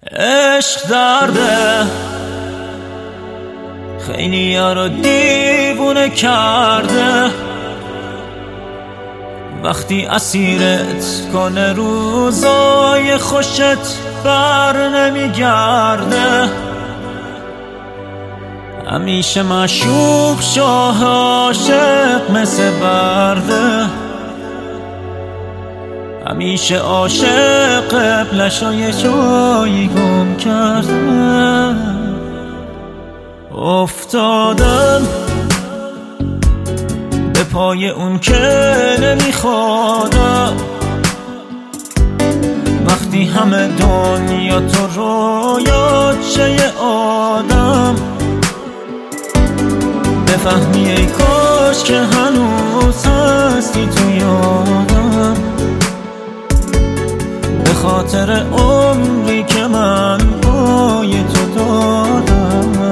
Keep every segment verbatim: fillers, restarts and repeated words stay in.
عشق درده خیلی ها رو دیوونه کرده، وقتی اسیرت کنه روزای خوشت بر نمیگرده. همیشه معشوق شاه عاشق مثل برده، همیشه عاشق قبلشای جایی گم کرده. افتادم به پای اون که نمیخوادم، وقتی همه دنیا تو رویات شه آدم. بفهمی ای کاش که هنوز هستی تو یادم، به خاطر عمری که من پای تو دادم.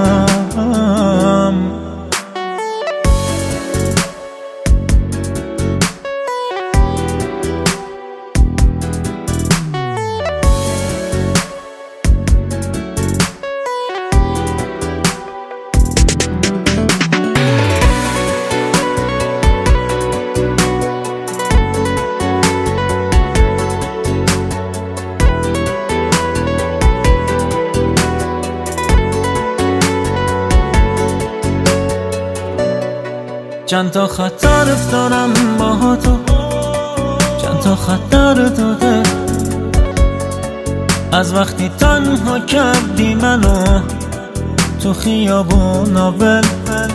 چند تا خطر افتادم با تو، چند تا خطر داده، از وقتی تنها کردی منو تو خیابون اول.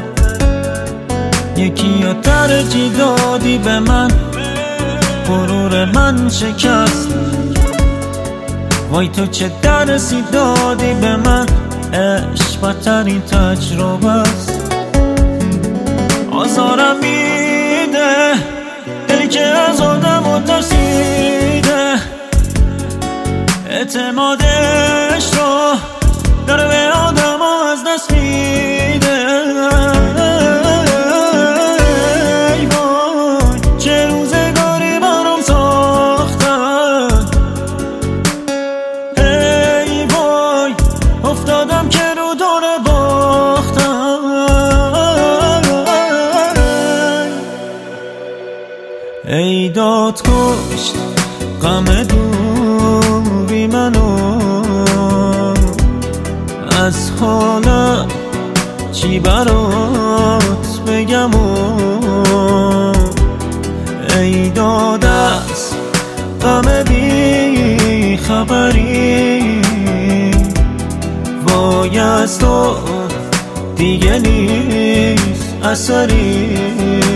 یکی رو ترجیح دادی به من، غرور من شکست. وای تو چه درسی دادی به من، عشق بدترین تجربه است. آزارم میده دلی که از آدم و ترسیده، اعتمادش رو داره به آدم ها از دست میده. ای وای چه روزگاری برام ساختن، ای وای افتادم که رو دور باختم. ای داد کشت غم دوری منو، از حالم چی برات بگم و ای داد از غم بی خبری. وای از تو دیگه نیست اثری.